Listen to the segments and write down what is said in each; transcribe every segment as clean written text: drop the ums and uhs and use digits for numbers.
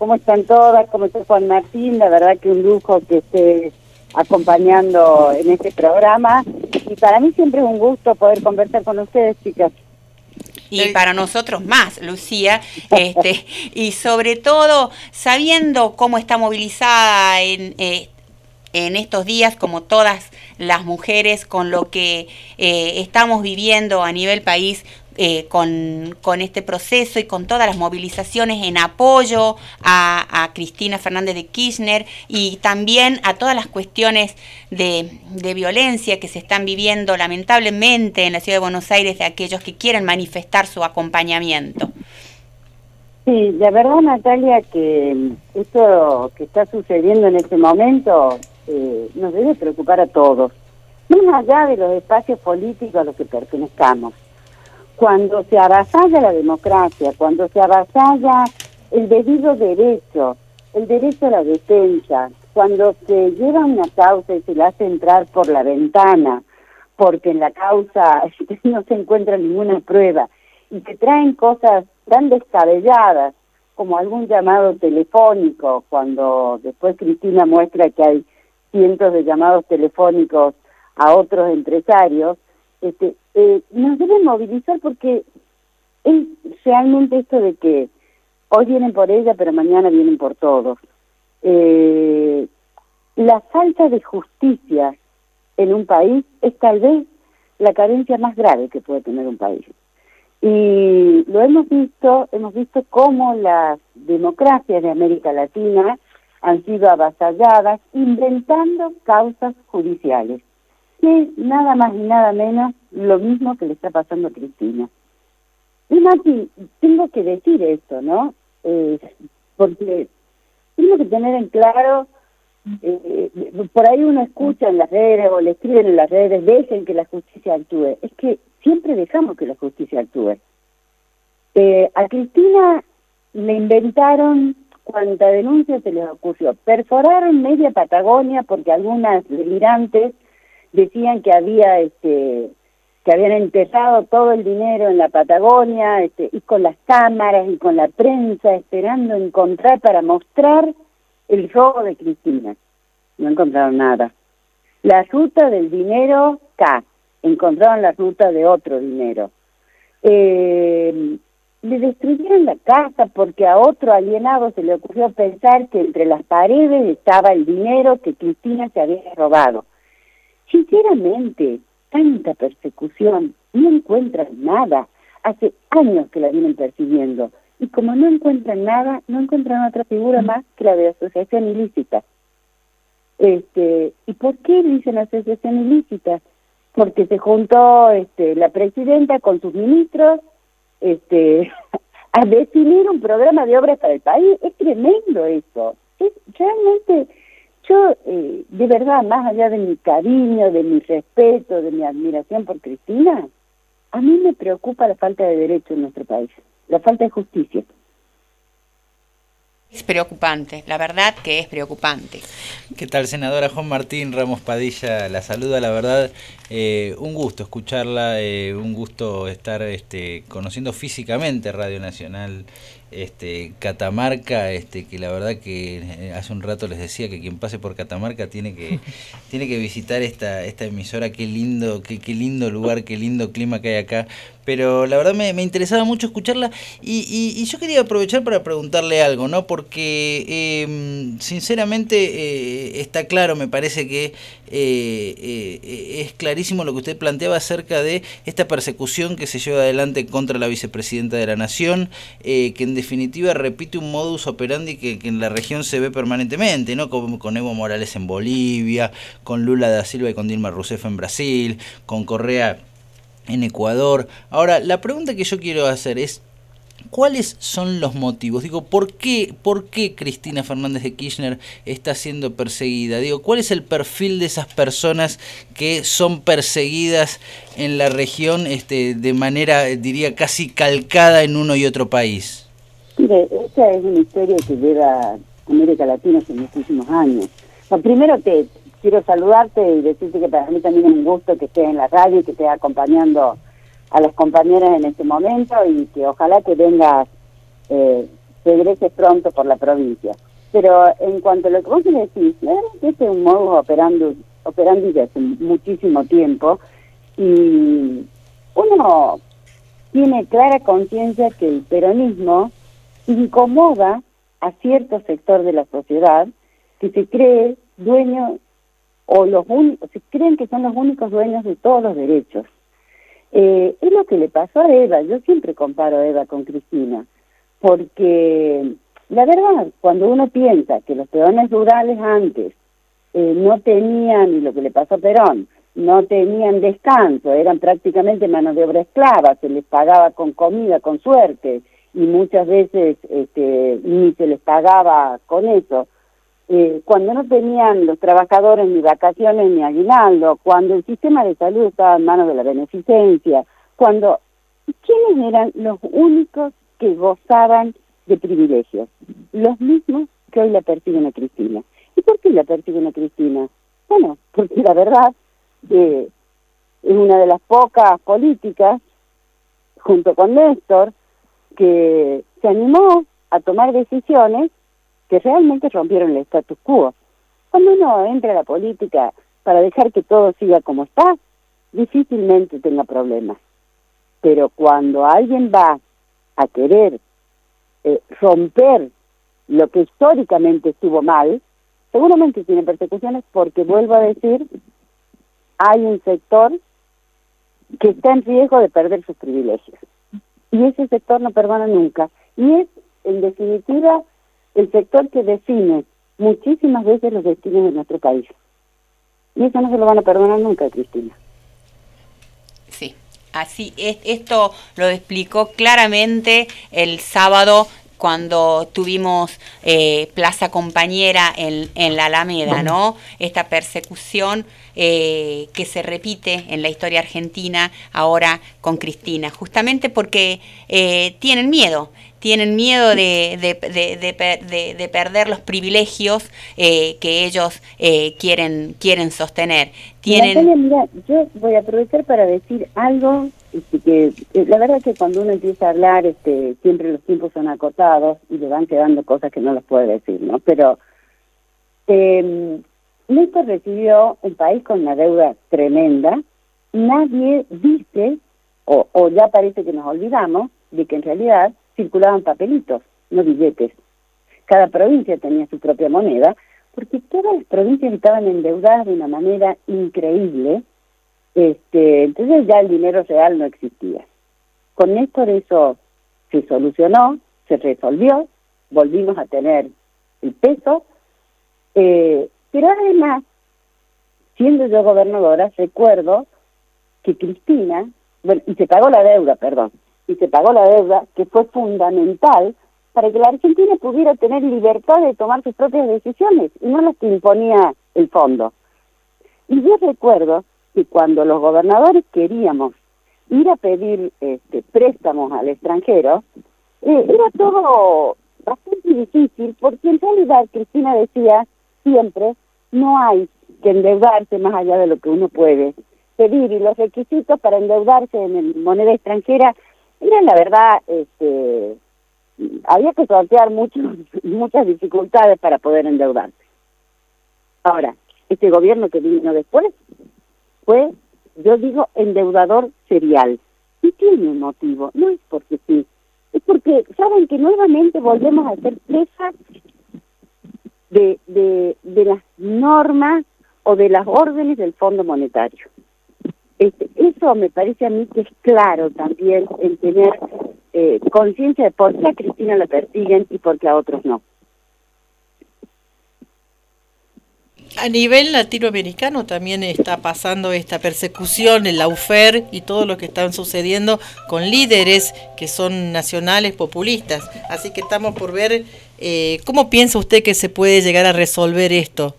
¿Cómo están todas? ¿Cómo está Juan Martín? La verdad que un lujo que esté acompañando en este programa. Y para mí siempre es un gusto poder conversar con ustedes, chicas. Y para nosotros más, Lucía, y sobre todo sabiendo cómo está movilizada en estos días, como todas las mujeres, con lo que estamos viviendo a nivel país, con este proceso y con todas las movilizaciones en apoyo a Cristina Fernández de Kirchner y también a todas las cuestiones de violencia que se están viviendo lamentablemente en la ciudad de Buenos Aires de aquellos que quieren manifestar su acompañamiento. Sí, la verdad, Natalia, que esto que está sucediendo en este momento nos debe preocupar a todos, más allá de los espacios políticos a los que pertenezcamos. Cuando se avasalla la democracia, cuando se avasalla el debido derecho, el derecho a la defensa, cuando se lleva una causa y se la hace entrar por la ventana, porque en la causa no se encuentra ninguna prueba, y se traen cosas tan descabelladas como algún llamado telefónico, cuando después Cristina muestra que hay cientos de llamados telefónicos a otros empresarios, nos deben movilizar porque es realmente esto de que hoy vienen por ella, pero mañana vienen por todos. La falta de justicia en un país es tal vez la carencia más grave que puede tener un país. Y lo hemos visto cómo las democracias de América Latina han sido avasalladas inventando causas judiciales. Que nada más y nada menos lo mismo que le está pasando a Cristina. Y Mati, tengo que decir esto, ¿no? Porque tengo que tener en claro, por ahí uno escucha en las redes o le escriben en las redes, dejen que la justicia actúe. Es que siempre dejamos que la justicia actúe. A Cristina le inventaron cuanta denuncia se les ocurrió. Perforaron media Patagonia porque algunas delirantes decían que habían enterrado todo el dinero en la Patagonia, y con las cámaras y con la prensa esperando encontrar para mostrar el robo de Cristina. No encontraron nada. La ruta del dinero, encontraron la ruta de otro dinero. Le destruyeron la casa porque a otro alienado se le ocurrió pensar que entre las paredes estaba el dinero que Cristina se había robado. Sinceramente, tanta persecución, no encuentran nada. Hace años que la vienen persiguiendo. Y como no encuentran nada, no encuentran otra figura más que la de asociación ilícita. ¿Y por qué dicen asociación ilícita? Porque se juntó la presidenta con sus ministros a definir un programa de obras para el país. Es tremendo eso. Es realmente... Yo, de verdad, más allá de mi cariño, de mi respeto, de mi admiración por Cristina, a mí me preocupa la falta de derecho en nuestro país, la falta de justicia. Es preocupante, la verdad que es preocupante. ¿Qué tal, senadora? Juan Martín Ramos Padilla la saluda, la verdad, un gusto escucharla, un gusto estar conociendo físicamente Radio Nacional Catamarca, que la verdad que hace un rato les decía que quien pase por Catamarca tiene que visitar esta emisora. Qué lindo lugar, qué lindo clima que hay acá. Pero la verdad me interesaba mucho escucharla y yo quería aprovechar para preguntarle algo, ¿no? Porque sinceramente está claro, me parece que es clarísimo lo que usted planteaba acerca de esta persecución que se lleva adelante contra la vicepresidenta de la Nación, que en definitiva repite un modus operandi que en la región se ve permanentemente, ¿no? Con Evo Morales en Bolivia, con Lula da Silva y con Dilma Rousseff en Brasil, con Correa en Ecuador. Ahora, la pregunta que yo quiero hacer es, ¿cuáles son los motivos? Digo, ¿por qué Cristina Fernández de Kirchner está siendo perseguida? Digo, ¿cuál es el perfil de esas personas que son perseguidas en la región de manera, diría, casi calcada en uno y otro país? Mire, esta es una historia que lleva América Latina hace muchísimos años. Primero quiero saludarte y decirte que para mí también es un gusto que estés en la radio y que estés acompañando a las compañeras en este momento y que ojalá que vengas regrese pronto por la provincia. Pero en cuanto a lo que vos me decís, la verdad es que este es un modus operandi de hace muchísimo tiempo, y uno tiene clara conciencia que el peronismo incomoda a cierto sector de la sociedad que se cree dueño o se creen que son los únicos dueños de todos los derechos. Es lo que le pasó a Eva. Yo siempre comparo a Eva con Cristina, porque la verdad, cuando uno piensa que los peones rurales antes no tenían, y lo que le pasó a Perón, no tenían descanso, eran prácticamente mano de obra esclava, se les pagaba con comida, con suerte, y muchas veces ni se les pagaba con eso. Cuando no tenían los trabajadores ni vacaciones ni aguinaldo, cuando el sistema de salud estaba en manos de la beneficencia, ¿quiénes eran los únicos que gozaban de privilegios? Los mismos que hoy la persiguen a Cristina. ¿Y por qué la persiguen a Cristina? Bueno, porque la verdad es una de las pocas políticas, junto con Néstor, que se animó a tomar decisiones que realmente rompieron el status quo. Cuando uno entra a la política para dejar que todo siga como está, difícilmente tenga problemas. Pero cuando alguien va a querer romper lo que históricamente estuvo mal, seguramente tiene persecuciones, porque, vuelvo a decir, hay un sector que está en riesgo de perder sus privilegios. Y ese sector no perdona nunca. Y es, en definitiva, el sector que define muchísimas veces los destinos de nuestro país. Y eso no se lo van a perdonar nunca, Cristina. Sí, así es. Esto lo explicó claramente el sábado cuando tuvimos Plaza Compañera en la Alameda, ¿no? Esta persecución que se repite en la historia argentina ahora con Cristina, justamente porque tienen miedo de perder los privilegios que ellos quieren sostener. Natalia, mira, yo voy a aprovechar para decir algo, que la verdad es que cuando uno empieza a hablar, siempre los tiempos son acotados y le van quedando cosas que no las puede decir, ¿no? Pero Néstor recibió el país con una deuda tremenda. Nadie dice, o ya parece que nos olvidamos, de que en realidad circulaban papelitos, no billetes. Cada provincia tenía su propia moneda, porque todas las provincias estaban endeudadas de una manera increíble. Entonces ya el dinero real no existía. Con Néstor eso se solucionó, se resolvió, volvimos a tener el peso, pero además, siendo yo gobernadora, recuerdo que Cristina, y se pagó la deuda, que fue fundamental para que la Argentina pudiera tener libertad de tomar sus propias decisiones y no las que imponía el fondo. Y yo recuerdo que cuando los gobernadores queríamos ir a pedir préstamos al extranjero, era todo bastante difícil, porque en realidad Cristina decía siempre, no hay que endeudarse más allá de lo que uno puede pedir, y los requisitos para endeudarse en moneda extranjera eran, la verdad, había que sortear muchas dificultades para poder endeudarse. Ahora, este gobierno que vino después fue, yo digo, endeudador serial. Y tiene un motivo, no es porque sí, es porque saben que nuevamente volvemos a ser presas de las normas o de las órdenes del Fondo Monetario. Eso me parece a mí que es claro también en tener conciencia de por qué a Cristina la persiguen y por qué a otros no. A nivel latinoamericano también está pasando esta persecución, el lawfare y todo lo que están sucediendo con líderes que son nacionales populistas. Así que estamos por ver cómo piensa usted que se puede llegar a resolver esto.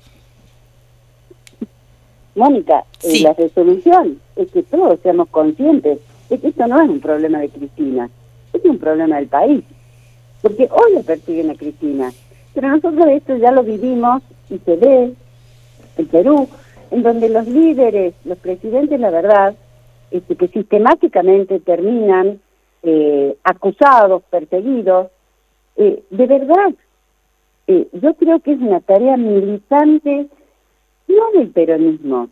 Mónica, sí. La resolución es que todos seamos conscientes de que esto no es un problema de Cristina, es un problema del país. Porque hoy le persiguen a Cristina, pero nosotros esto ya lo vivimos y se ve en Perú, en donde los líderes, los presidentes, la verdad, que sistemáticamente terminan acusados, perseguidos, De verdad, yo creo que es una tarea militante, no del peronismo,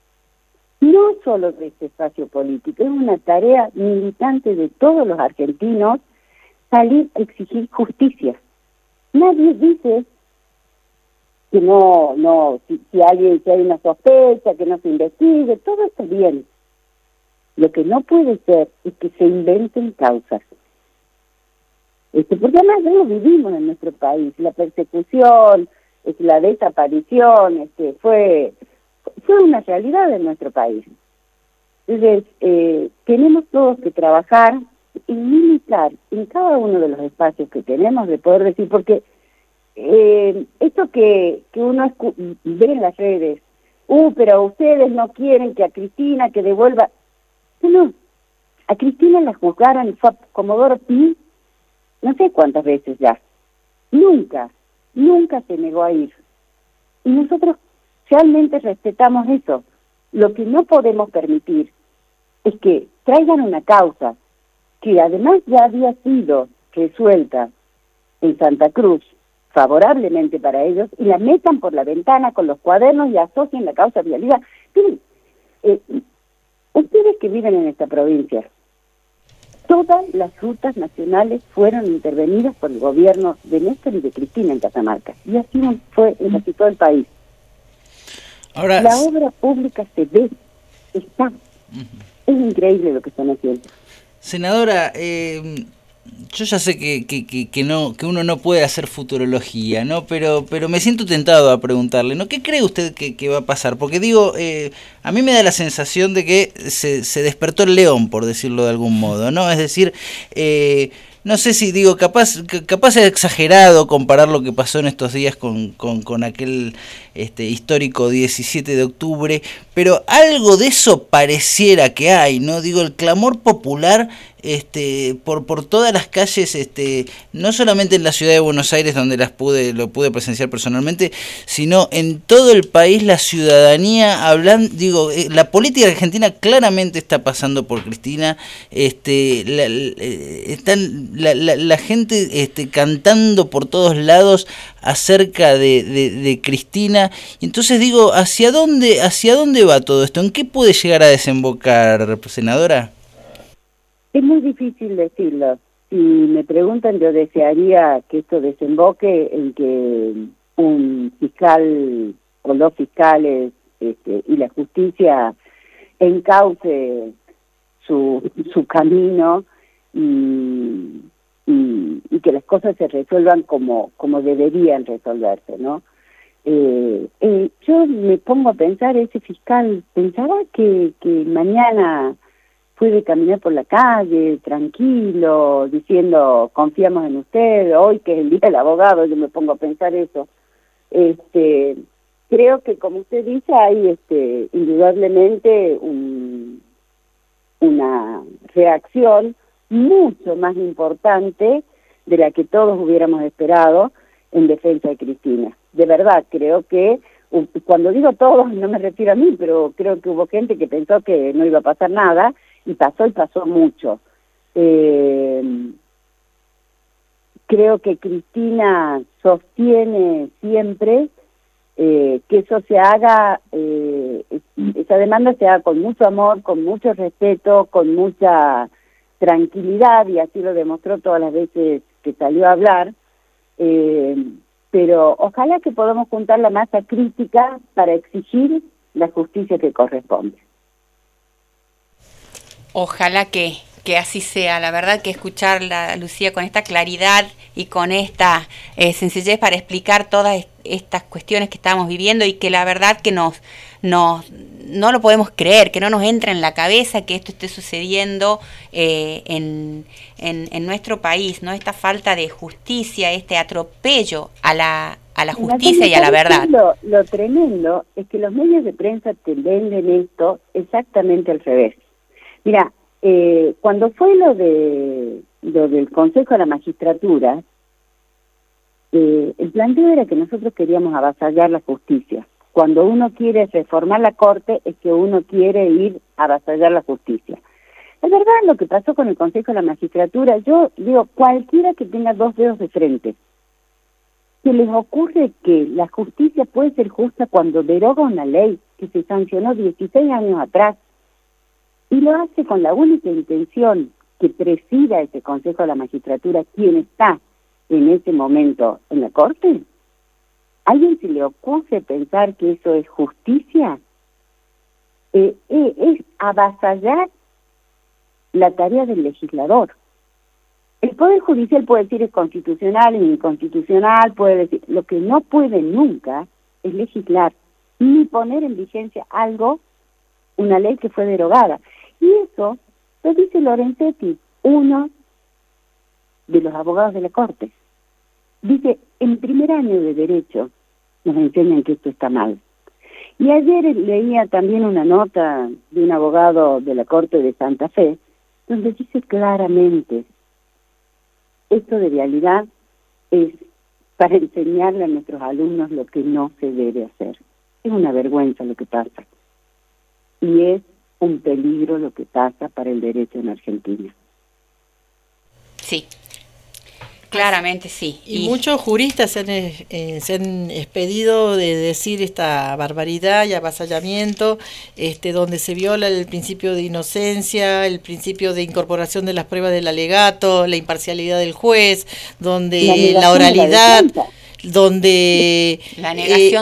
no solo de este espacio político, es una tarea militante de todos los argentinos salir a exigir justicia. Nadie dice que si hay una sospecha, que no se investigue, todo está bien. Lo que no puede ser es que se inventen causas. Porque además ya lo vivimos en nuestro país, la persecución, la desaparición, fue una realidad en nuestro país. Entonces, tenemos todos que trabajar y militar en cada uno de los espacios que tenemos, de poder decir, porque esto que uno ve en las redes, pero ustedes no quieren que a Cristina que devuelva. No, a Cristina la juzgaron, fue a Comodoro Pi no sé cuántas veces ya. Nunca se negó a ir. Y nosotros realmente respetamos eso. Lo que no podemos permitir es que traigan una causa que además ya había sido resuelta en Santa Cruz, favorablemente para ellos, y la metan por la ventana con los cuadernos y asocien la causa de vialidad. Miren, ustedes que viven en esta provincia, todas las rutas nacionales fueron intervenidas por el gobierno de Néstor y de Cristina en Catamarca, y así fue en casi todo el país. Ahora, la obra pública se ve, está. Es increíble lo que están haciendo. Senadora, yo ya sé que uno no puede hacer futurología, ¿no? Pero me siento tentado a preguntarle, ¿no? ¿Qué cree usted que va a pasar? Porque digo, a mí me da la sensación de que se despertó el león, por decirlo de algún modo, ¿no? Es decir, no sé si digo, capaz es exagerado comparar lo que pasó en estos días con aquel histórico 17 de octubre, pero algo de eso pareciera que hay, ¿no? Digo, el clamor popular por todas las calles, no solamente en la ciudad de Buenos Aires, donde lo pude presenciar personalmente, sino en todo el país, la ciudadanía hablando, digo, la política argentina claramente está pasando por Cristina, están la gente cantando por todos lados acerca de Cristina, y entonces digo, ¿hacia dónde va todo esto? ¿En qué puede llegar a desembocar, senadora? Es muy difícil decirlo. Si me preguntan, yo desearía que esto desemboque en que un fiscal o dos fiscales y la justicia encauce su camino y que las cosas se resuelvan como deberían resolverse, ¿no? Yo me pongo a pensar, ese fiscal pensaba que mañana puede caminar por la calle, tranquilo, diciendo, confiamos en usted, hoy que es el día del abogado, yo me pongo a pensar eso. Creo que, como usted dice, hay indudablemente una reacción mucho más importante de la que todos hubiéramos esperado en defensa de Cristina. De verdad, creo que, cuando digo todos, no me refiero a mí, pero creo que hubo gente que pensó que no iba a pasar nada, y pasó mucho. Creo que Cristina sostiene siempre que eso se haga, esa demanda se haga con mucho amor, con mucho respeto, con mucha tranquilidad, y así lo demostró todas las veces que salió a hablar, pero ojalá que podamos juntar la masa crítica para exigir la justicia que corresponde. Ojalá que así sea. La verdad que escucharla, Lucía, con esta claridad y con esta sencillez para explicar todas estas cuestiones que estamos viviendo, y que la verdad que no lo podemos creer, que no nos entra en la cabeza que esto esté sucediendo en nuestro país, ¿no? Esta falta de justicia, este atropello a la justicia y a la verdad. Lo tremendo es que los medios de prensa te venden esto exactamente al revés. Mira, cuando fue lo del Consejo de la Magistratura, el planteo era que nosotros queríamos avasallar la justicia. Cuando uno quiere reformar la Corte es que uno quiere ir a avasallar la justicia. Es verdad lo que pasó con el Consejo de la Magistratura. Yo digo, cualquiera que tenga dos dedos de frente, ¿se les ocurre que la justicia puede ser justa cuando deroga una ley que se sancionó 16 años atrás y lo hace con la única intención que presida ese Consejo de la Magistratura quien está en ese momento en la Corte? ¿A alguien se le ocurre pensar que eso es justicia? Es avasallar la tarea del legislador. El Poder Judicial puede decir es constitucional, es inconstitucional, puede decir... Lo que no puede nunca es legislar, ni poner en vigencia algo, una ley que fue derogada. Y eso lo dice Lorenzetti, uno de los abogados de la Corte. Dice, en primer año de Derecho nos enseñan que esto está mal. Y ayer leía también una nota de un abogado de la Corte de Santa Fe, donde dice claramente, esto de realidad es para enseñarle a nuestros alumnos lo que no se debe hacer. Es una vergüenza lo que pasa. Y es un peligro lo que pasa para el derecho en Argentina. Sí. Claramente sí. Y muchos juristas se han expedido de decir esta barbaridad y avasallamiento, donde se viola el principio de inocencia, el principio de incorporación de las pruebas del alegato, la imparcialidad del juez, donde la oralidad, donde la negación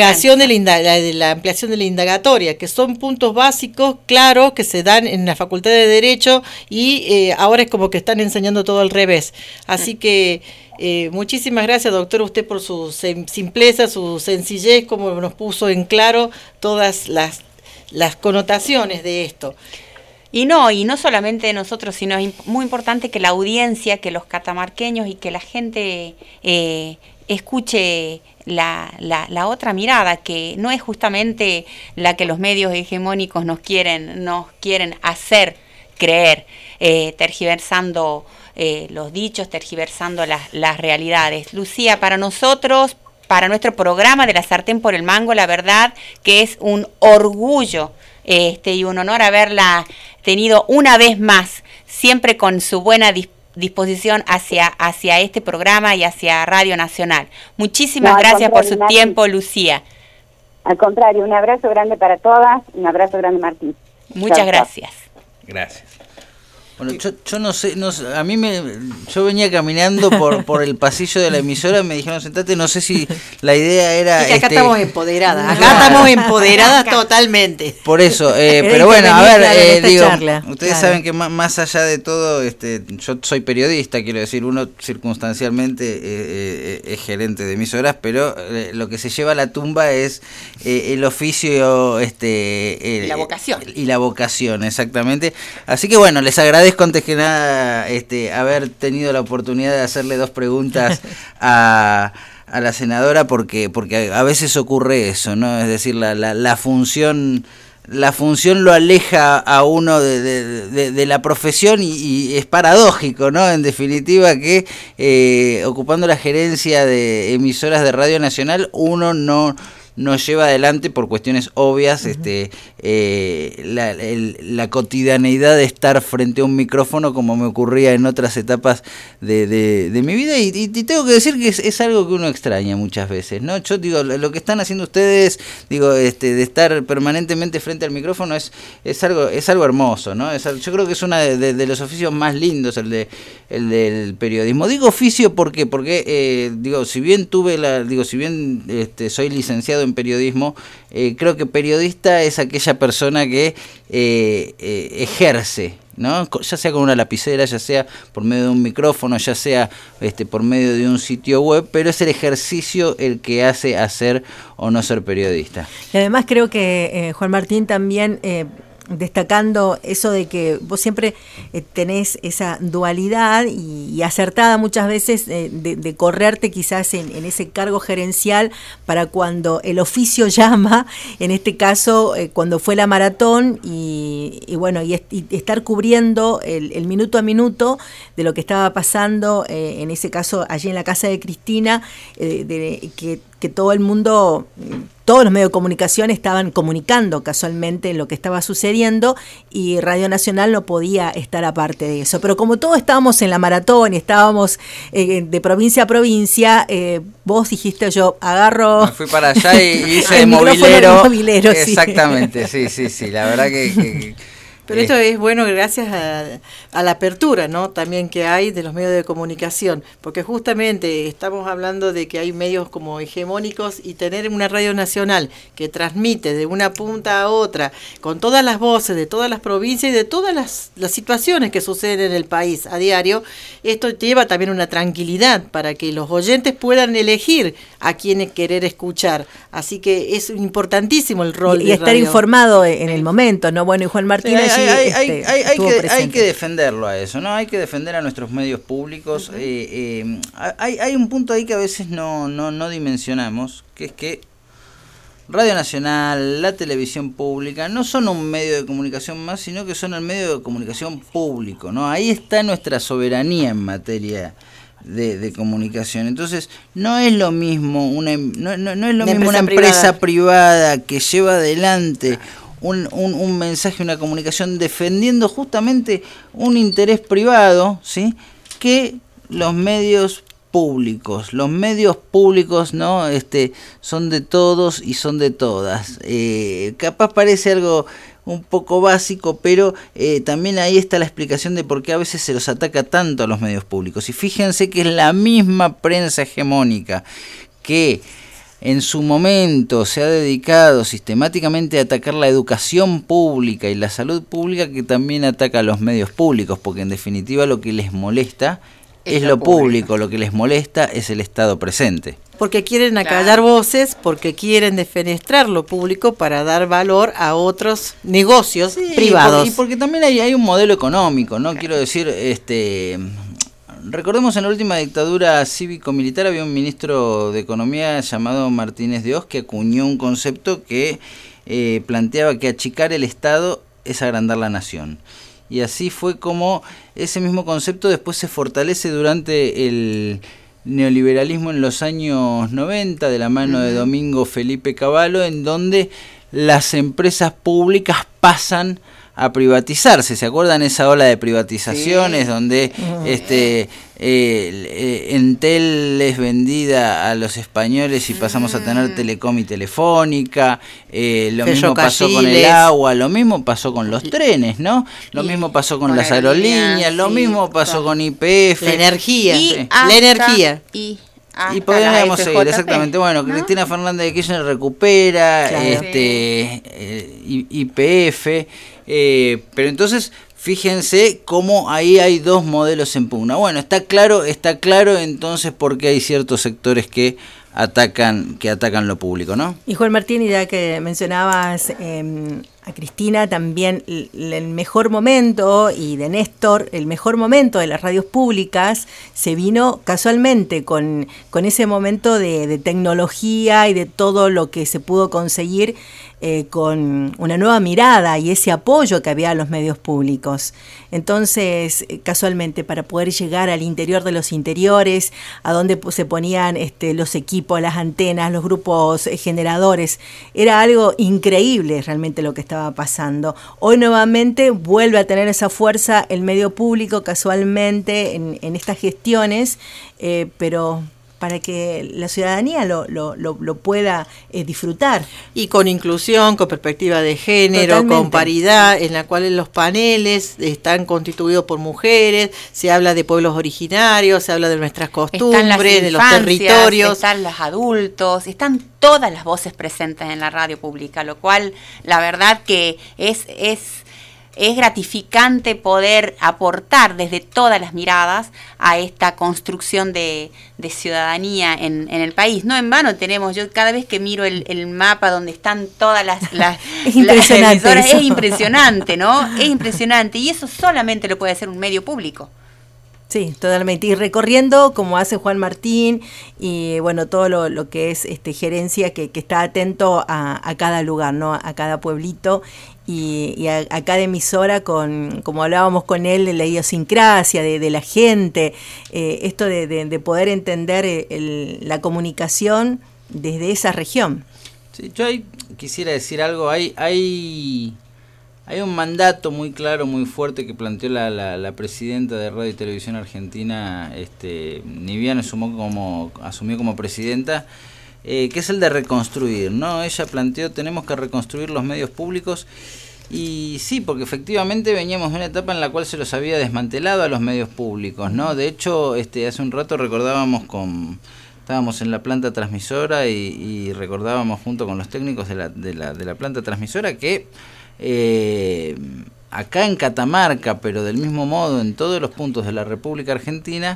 de la ampliación de la indagatoria, que son puntos básicos claros que se dan en la Facultad de Derecho y ahora es como que están enseñando todo al revés. Así que muchísimas gracias, doctor, usted por su simpleza, su sencillez, como nos puso en claro todas las connotaciones de esto. Y no solamente nosotros, sino es muy importante que la audiencia, que los catamarqueños y que la gente escuche la otra mirada, que no es justamente la que los medios hegemónicos nos quieren hacer creer, tergiversando los dichos, tergiversando las realidades. Lucía, para nosotros, para nuestro programa de La Sartén por el Mango, la verdad que es un orgullo y un honor haberla tenido una vez más, siempre con su buena disposición hacia este programa y hacia Radio Nacional. Muchísimas gracias por su tiempo, Lucía. Al contrario, un abrazo grande para todas, un abrazo grande, Martín. Muchas gracias. Gracias. Bueno, yo no sé, yo venía caminando por el pasillo de la emisora, me dijeron sentate, no sé si la idea era... Es que acá estamos empoderadas, estamos empoderadas totalmente. Por eso, pero bueno, a ver, digo, charla, ustedes saben que más allá de todo, yo soy periodista, quiero decir, uno circunstancialmente es gerente de emisoras, pero lo que se lleva a la tumba es el oficio, la vocación. Y la vocación, exactamente. Así que bueno, les agradezco antes que nada haber tenido la oportunidad de hacerle dos preguntas a la senadora porque a veces ocurre eso, ¿no? Es decir, la función lo aleja a uno de la profesión y es paradójico, ¿no? En definitiva que ocupando la gerencia de emisoras de Radio Nacional uno no lleva adelante por cuestiones obvias la cotidianeidad de estar frente a un micrófono como me ocurría en otras etapas de mi vida y tengo que decir que es algo que uno extraña muchas veces, ¿no? Yo digo, lo que están haciendo ustedes, digo, de estar permanentemente frente al micrófono es algo hermoso, ¿no? Yo creo que es uno de los oficios más lindos el del periodismo. Digo oficio porque digo, si bien soy licenciado en periodismo, creo que periodista es aquella persona que ejerce, ¿no? Ya sea con una lapicera, ya sea por medio de un micrófono, ya sea por medio de un sitio web, pero es el ejercicio el que hace hacer o no ser periodista. Y además creo que Juan Martín también destacando eso de que vos siempre tenés esa dualidad y acertada muchas veces de correrte quizás en ese cargo gerencial para cuando el oficio llama, en este caso cuando fue la maratón y estar cubriendo el minuto a minuto de lo que estaba pasando, en ese caso allí en la casa de Cristina, que todo el mundo todos los medios de comunicación estaban comunicando casualmente lo que estaba sucediendo y Radio Nacional no podía estar aparte de eso. Pero como todos estábamos en la maratón y estábamos de provincia a provincia, vos dijiste, yo agarro... Me fui para allá y hice de movilero. Exactamente, sí, la verdad que pero esto es bueno gracias a la apertura, ¿no? También que hay de los medios de comunicación, porque justamente estamos hablando de que hay medios como hegemónicos y tener una radio nacional que transmite de una punta a otra con todas las voces de todas las provincias y de todas las situaciones que suceden en el país a diario, esto lleva también una tranquilidad para que los oyentes puedan elegir a quién querer escuchar. Así que es importantísimo el rol y estar radio informado en el momento, ¿no? Bueno, y Juan Martínez hay que defenderlo a eso, ¿no? Hay que defender a nuestros medios públicos. Hay un punto ahí que a veces no dimensionamos, que es que Radio Nacional, la televisión pública, no son un medio de comunicación más, sino que son el medio de comunicación público, ¿no? Ahí está nuestra soberanía en materia de comunicación. Entonces, no es lo mismo una empresa privada que lleva adelante un mensaje, una comunicación defendiendo justamente un interés privado, ¿sí?, que los medios públicos. Los medios públicos, ¿no?, son de todos y son de todas. Capaz parece algo un poco básico, pero también ahí está la explicación de por qué a veces se los ataca tanto a los medios públicos. Y fíjense que es la misma prensa hegemónica que en su momento se ha dedicado sistemáticamente a atacar la educación pública y la salud pública, que también ataca a los medios públicos, porque en definitiva lo que les molesta es lo público, lo que les molesta es el Estado presente. Porque quieren acallar voces, porque quieren defenestrar lo público para dar valor a otros negocios privados. Y porque también hay un modelo económico, ¿no? Quiero decir, recordemos en la última dictadura cívico-militar había un ministro de Economía llamado Martínez de Oz que acuñó un concepto que planteaba que achicar el Estado es agrandar la nación. Y así fue como ese mismo concepto después se fortalece durante el neoliberalismo en los años 90, de la mano de Domingo Felipe Cavallo, en donde las empresas públicas pasan a privatizarse. ¿Se acuerdan esa ola de privatizaciones donde Entel es vendida a los españoles y pasamos a tener Telecom y Telefónica? Lo mismo pasó con el agua, lo mismo pasó con los trenes, ¿no? Lo mismo pasó con las aerolíneas, lo mismo pasó con YPF. La energía. Y podríamos seguir, exactamente. Bueno, ¿no? Cristina Fernández de Kirchner recupera YPF, pero entonces fíjense cómo ahí hay dos modelos en pugna. Bueno, está claro entonces por qué hay ciertos sectores que atacan lo público, ¿no? Y Juan Martín, ya que mencionabas a Cristina, también el mejor momento, y de Néstor, el mejor momento de las radios públicas se vino casualmente con ese momento de tecnología y de todo lo que se pudo conseguir con una nueva mirada y ese apoyo que había a los medios públicos. Entonces, casualmente, para poder llegar al interior de los interiores, a donde se ponían los equipos, las antenas, los grupos generadores, era algo increíble realmente lo que estaba pasando. Hoy nuevamente vuelve a tener esa fuerza el medio público casualmente en estas gestiones, pero para que la ciudadanía lo pueda disfrutar. Y con inclusión, con perspectiva de género, totalmente, con paridad, en la cual los paneles están constituidos por mujeres, se habla de pueblos originarios, se habla de nuestras costumbres, de los territorios. Están los adultos, están todas las voces presentes en la radio pública, lo cual la verdad que es gratificante poder aportar desde todas las miradas a esta construcción de ciudadanía en el país. No en vano tenemos, yo cada vez que miro el mapa donde están todas las es impresionante, es impresionante, ¿no? Es impresionante, y eso solamente lo puede hacer un medio público. Sí, totalmente. Y recorriendo como hace Juan Martín y bueno, todo lo que es gerencia que está atento a cada lugar, ¿no? A cada pueblito y a cada emisora, como hablábamos con él, de la idiosincrasia de la gente, esto de poder entender la comunicación desde esa región. Sí, yo ahí quisiera decir algo. Hay un mandato muy claro, muy fuerte que planteó la presidenta de Radio y Televisión Argentina, ni bien asumió como presidenta, que es el de reconstruir, ¿no? Ella planteó, tenemos que reconstruir los medios públicos. Y sí, porque efectivamente veníamos de una etapa en la cual se los había desmantelado a los medios públicos, ¿no? De hecho, hace un rato estábamos en la planta transmisora y recordábamos junto con los técnicos de la planta transmisora que acá en Catamarca, pero del mismo modo en todos los puntos de la República Argentina,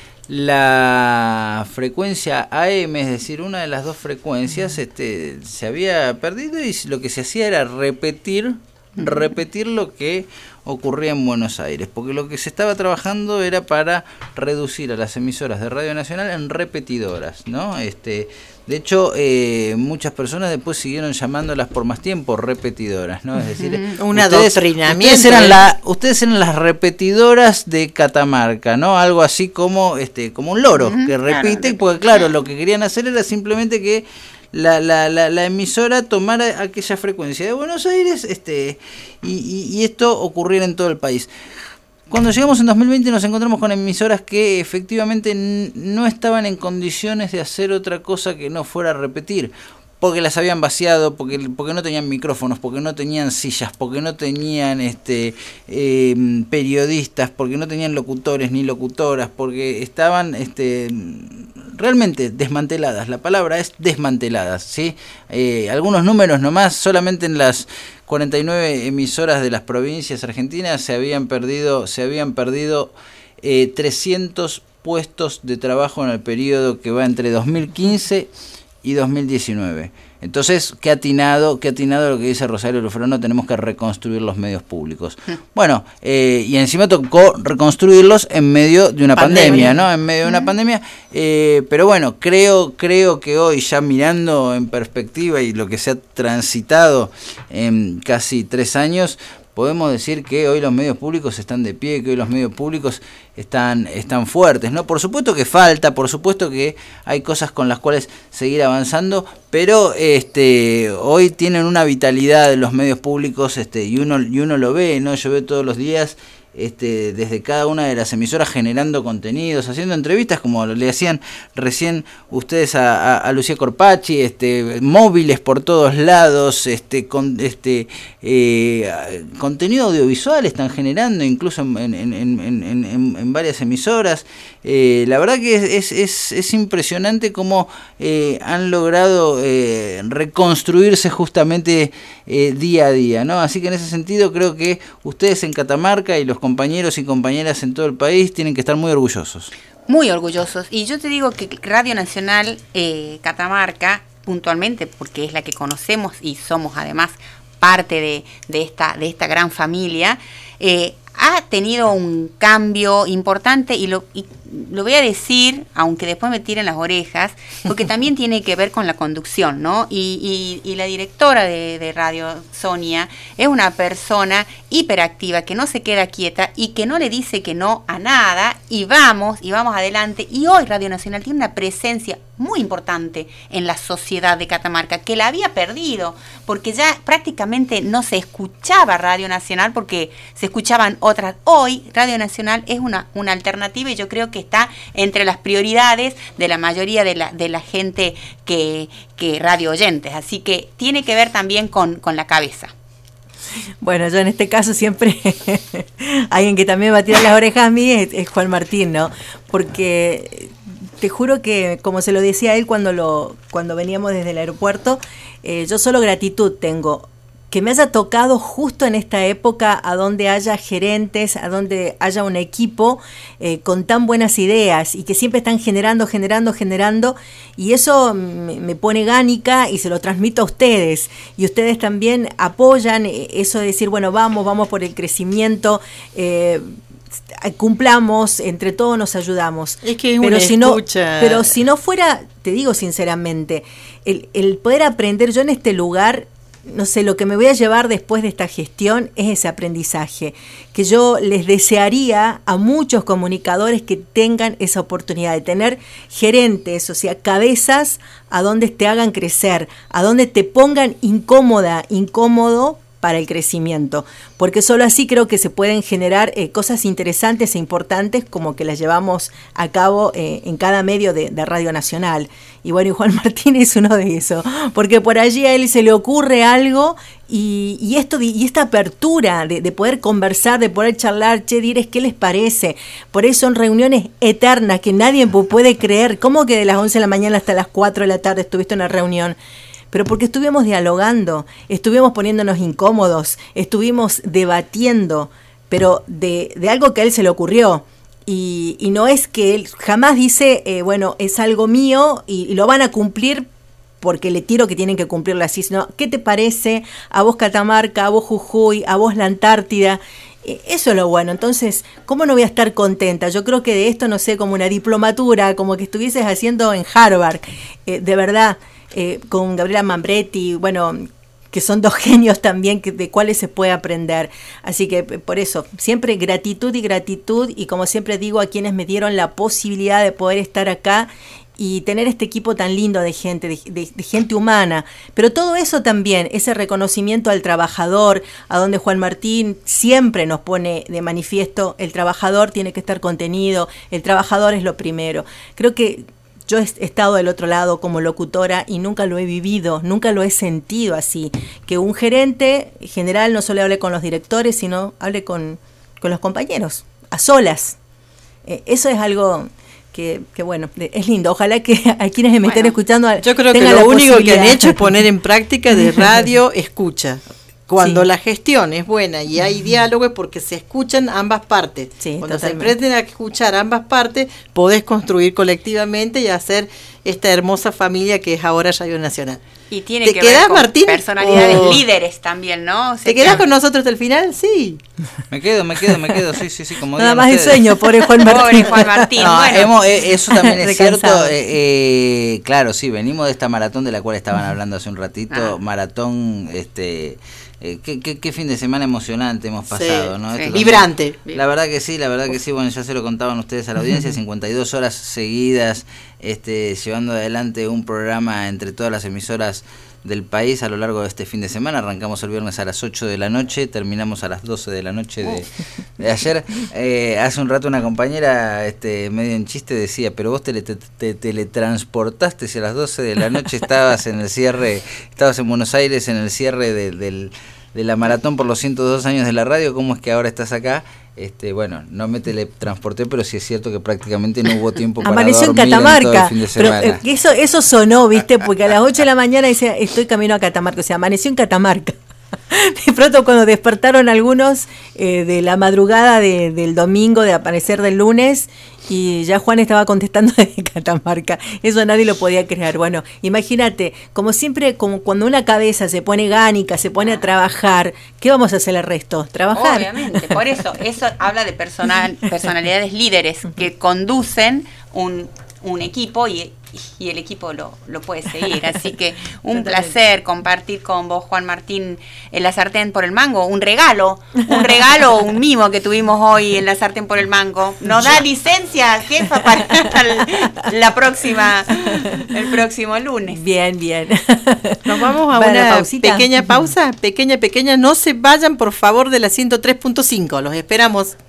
la frecuencia AM, es decir, una de las dos frecuencias, se había perdido, y lo que se hacía era repetir lo que ocurría en Buenos Aires, porque lo que se estaba trabajando era para reducir a las emisoras de Radio Nacional en repetidoras, ¿no? De hecho, muchas personas después siguieron llamándolas por más tiempo repetidoras, ¿no? Es decir, un adoctrinamiento. Ustedes eran las repetidoras de Catamarca, ¿no? Algo así como un loro que repite, claro, porque claro, lo que querían hacer era simplemente que la emisora tomara aquella frecuencia de Buenos Aires, y esto ocurriera en todo el país. Cuando llegamos en 2020 nos encontramos con emisoras que efectivamente no estaban en condiciones de hacer otra cosa que no fuera repetir, porque las habían vaciado, porque no tenían micrófonos, porque no tenían sillas, porque no tenían periodistas, porque no tenían locutores ni locutoras, porque estaban realmente desmanteladas. La palabra es desmanteladas, ¿sí? Algunos números nomás, solamente en las 49 emisoras de las provincias argentinas se habían perdido 300 puestos de trabajo en el periodo que va entre 2015 y 2019. Entonces, qué atinado lo que dice Rosario Lufrano, tenemos que reconstruir los medios públicos. Bueno, y encima tocó reconstruirlos en medio de una pandemia, ¿no? En medio de una pandemia, pero bueno, creo que hoy, ya mirando en perspectiva y lo que se ha transitado en casi 3 años, podemos decir que hoy los medios públicos están de pie, que hoy los medios públicos están fuertes, ¿no? Por supuesto que falta, por supuesto que hay cosas con las cuales seguir avanzando, pero hoy tienen una vitalidad de los medios públicos, y uno lo ve, ¿no? Yo veo todos los días desde cada una de las emisoras generando contenidos, haciendo entrevistas como le hacían recién ustedes a Lucía Corpacci, móviles por todos lados, contenido audiovisual están generando incluso en varias emisoras. La verdad que es impresionante cómo han logrado reconstruirse justamente día a día, ¿no? Así que en ese sentido creo que ustedes en Catamarca y los compañeros y compañeras en todo el país tienen que estar muy orgullosos. Muy orgullosos. Y yo te digo que Radio Nacional Catamarca, puntualmente, porque es la que conocemos y somos además parte de esta gran familia, ha tenido un cambio importante, y lo voy a decir, aunque después me tiren las orejas, porque también tiene que ver con la conducción, ¿no? Y la directora de Radio, Sonia, es una persona hiperactiva, que no se queda quieta y que no le dice que no a nada, y vamos adelante. Y hoy Radio Nacional tiene una presencia muy importante en la sociedad de Catamarca, que la había perdido, porque ya prácticamente no se escuchaba Radio Nacional, porque se escuchaban otras. Hoy Radio Nacional es una alternativa, y yo creo que está entre las prioridades de la mayoría de la gente que radio oyentes, así que tiene que ver también con la cabeza. Bueno, yo en este caso siempre alguien que también va a tirar las orejas a mí es Juan Martín, ¿no? Porque te juro que, como se lo decía a él cuando veníamos desde el aeropuerto, yo solo gratitud tengo. Que me haya tocado justo en esta época, a donde haya gerentes, a donde haya un equipo con tan buenas ideas, y que siempre están generando, y eso me pone gánica, y se lo transmito a ustedes, y ustedes también apoyan eso de decir, bueno, vamos por el crecimiento, cumplamos, entre todos nos ayudamos. Es que es pero una escucha. Si no fuera, te digo sinceramente, el poder aprender, yo en este lugar no sé, lo que me voy a llevar después de esta gestión es ese aprendizaje, que yo les desearía a muchos comunicadores que tengan esa oportunidad de tener gerentes, o sea, cabezas a donde te hagan crecer, a donde te pongan incómodo para el crecimiento, porque solo así creo que se pueden generar cosas interesantes e importantes como que las llevamos a cabo en cada medio de Radio Nacional. Y bueno, y Juan Martín es uno de esos, porque por allí a él se le ocurre algo y esta apertura de poder conversar, de poder charlar, Dires, ¿qué les parece? Por eso son reuniones eternas que nadie puede creer. ¿Cómo que de las 11 de la mañana hasta las 4 de la tarde estuviste en una reunión? Pero porque estuvimos dialogando, estuvimos poniéndonos incómodos, estuvimos debatiendo, pero de algo que a él se le ocurrió. Y no es que él jamás dice, bueno, es algo mío y lo van a cumplir porque le tiro que tienen que cumplirlo así, sino, ¿qué te parece a vos Catamarca, a vos Jujuy, a vos la Antártida? Eso es lo bueno. Entonces, ¿cómo no voy a estar contenta? Yo creo que de esto, no sé, como una diplomatura, como que estuvieses haciendo en Harvard, de verdad. Con Gabriela Mambretti, bueno, que son dos genios también de cuáles se puede aprender. Así que por eso, siempre gratitud, y como siempre digo, a quienes me dieron la posibilidad de poder estar acá y tener este equipo tan lindo de gente, de gente humana. Pero todo eso también, ese reconocimiento al trabajador, a donde Juan Martín siempre nos pone de manifiesto, el trabajador tiene que estar contenido, el trabajador es lo primero. Creo que yo he estado del otro lado como locutora y nunca lo he vivido, nunca lo he sentido así. Que un gerente general no solo hable con los directores, sino hable con los compañeros, a solas. Eso es algo que bueno, es lindo. Ojalá que a quienes me estén escuchando yo creo que lo único que han hecho es poner en práctica de radio escucha. Cuando la gestión es buena y hay diálogo es porque se escuchan ambas partes. Sí, cuando totalmente. se aprenden a escuchar ambas partes, podés construir colectivamente y hacer esta hermosa familia que es ahora Radio Nacional. Y tiene ¿Te que quedás, ver con Martín? personalidades líderes también, ¿no? O sea, ¿Te quedás con nosotros hasta el final? Sí. Me quedo, sí, como nada digan más ustedes. el sueño, pobre Juan Martín. Pobre Juan Martín. No, Bueno, eso también es cierto. Recansado. Claro, sí, venimos de esta maratón de la cual estaban hablando hace un ratito. Maratón, qué fin de semana emocionante hemos pasado, Sí, ¿no? sí. Esto Vibrante. la verdad que sí, bueno, ya se lo contaban ustedes a la audiencia, 52 horas seguidas, llevando adelante un programa entre todas las emisoras del país a lo largo de este fin de semana. Arrancamos el viernes a las 8 de la noche, terminamos a las 12 de la noche de ayer. Hace un rato una compañera, medio en chiste, decía, pero vos te teletransportaste si a las 12 de la noche estabas en Buenos Aires en el cierre de la maratón por los 102 años de la radio, ¿cómo es que ahora estás acá? Bueno, no me teletransporté, pero sí es cierto que prácticamente no hubo tiempo para Amaneció en dormir Catamarca, todo el fin de semana. pero eso sonó, ¿viste? Porque a las 8 de la mañana decía, estoy camino a Catamarca, o sea, amaneció en Catamarca. De pronto cuando despertaron algunos de la madrugada del domingo, de aparecer del lunes, y ya Juan estaba contestando desde Catamarca. Eso nadie lo podía creer. Bueno, imagínate, como siempre, como cuando una cabeza se pone gánica, se pone a trabajar, ¿qué vamos a hacer el resto? Trabajar. obviamente, por eso habla de personalidades líderes que conducen un equipo y el equipo lo puede seguir. Así que un placer compartir con vos, Juan Martín, en La Sartén por el Mango. Un regalo, un mimo que tuvimos hoy en La Sartén por el Mango. Nos da licencia, jefa, para el próximo lunes. Bien. Nos vamos a ¿Para la una pausita? pequeña pausa, pequeña. No se vayan, por favor, de la 103.5. Los esperamos.